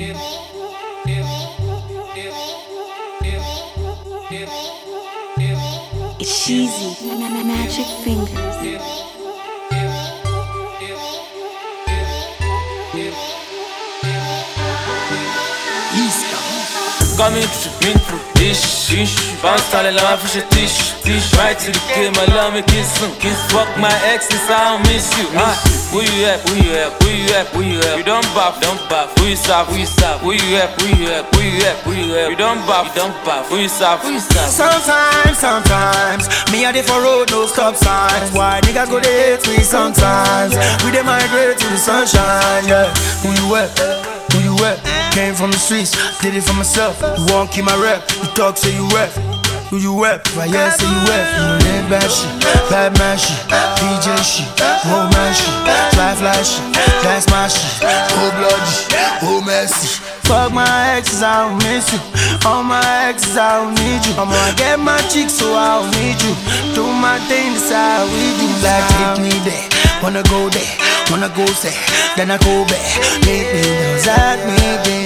It's cheesy, magic fingers. Coming to me through this bounce talent like my fish dish. Right to the game, I love me kiss. Fuck my exes, I don't miss you. Where you at? Where you at? Where you at? Where you at? You don't buff. Where you stop? Where you stop? Where you at? Where you at? Where you at? Where you at? You don't buff. Where you stop? Where you stop? Sometimes me a dey for road, no stop signs. Why niggas go dey hate me sometimes? We dey migrate to the sunshine, yeah. Who you at? Who you at? Came from the streets, did it for myself. You won't keep my rep, you talk say you rep. Who you rep? If I yes say you rep. You live bad shit, bad man shit, DJ shit, old man shit, fly shit, that's my shit. Oh bloody, oh messy. Fuck my exes, I don't miss you. All my exes, I don't need you. I'm gonna get my chicks, so I don't need you. Do my thing, that's how we do. Like take me there, wanna go there, wanna go say, then I go back. Make me know that me,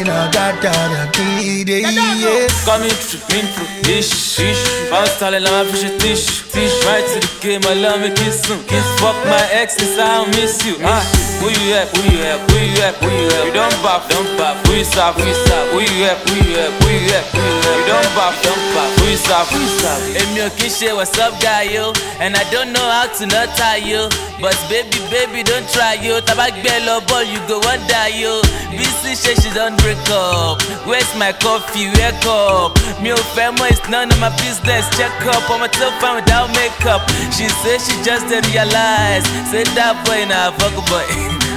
yeah. Coming to me through this bounce talent like my fish dish. Right to the game, I love me kiss. Fuck my exes, I don't miss you. Where you at? Where you at? Where you at? Where you at? You don't buff. Where you stop? Where you stop? Where you at? Where you at? Where you at? Where you at? You don't buff. Where you stop? Where you stop? Hey, me okay, shit, what's up, guy, yo? And I don't know how to not tie you, but baby, don't try, yo. Tabak bello ball, you go wonder, yo. BC shit, she don't break up. Where's my coffee? Wake up. Me oh family, it's none of my business. Check up on my top fan without makeup. She said she just didn't realize. Say that boy, nah, fuck a boy.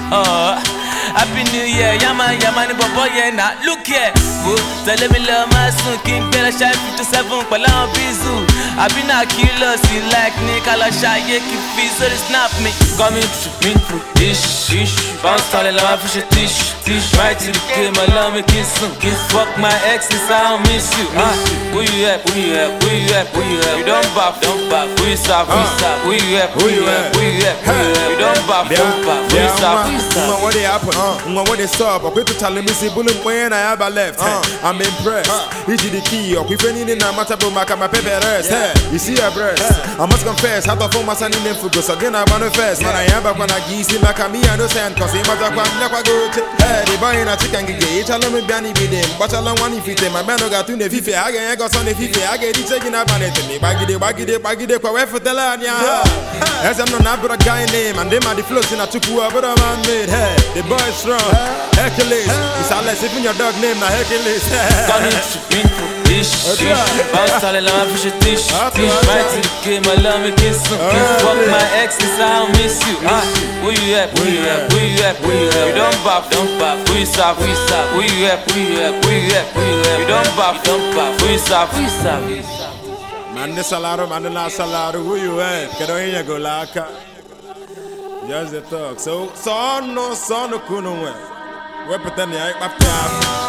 Happy New Year, yaman, boy, yeah, nah. Look here, whoa, tell me love my son, King Bella Shy 57, Palan Bizu. I been a killer, see like Nick, Ala Shy, yeah, keep feet, so they snap me. Coming to me through this bounce talent like my fish dish. Right to the game, I love me kiss. Fuck my exes, I don't miss you. Where you at? Where you at? Where you at? Where you at? You don't buff. Where you stop? Where you stop? Where you at? Where you at? Where you at? You don't buff. Where you stop? Where you stop? What they happen? What they stop? I'm going to tell me see bullet when I have a left. I'm impressed. This is the key. If any in a matter of my paper rest. You see a breast. I must confess. How to form my son in them focus. Again, I manifest. When I am back when I give him back at me, I know sand. Cause he must have never go to. The boy in a chicken gig. Each alone with Danny with him. But I don't want if it. My man got to the Fifi. I got on the Fifi. I get it taking up on it. Baggy the power for the land. As I'm not a guy name. And them are the floats in a tuku. But a man made. The boy strong. Hercules. It's unless if in your dog name now Hercules. Coming to me through this bounce talent like my fish dish. Right to the game, I love me kiss. Fuck my exes, I don't miss you. Where you at? Where you at? Where you at? Where you at? You don't buff. Where you stop? Where you stop? Where you at? Where you at? Where you at? Where you at? You don't buff. Where you stop? Where you stop? Man, the salaro, man, the last salaro. Who you at? Get on here, go laka. Just the talk. So no kuno. We're pretending I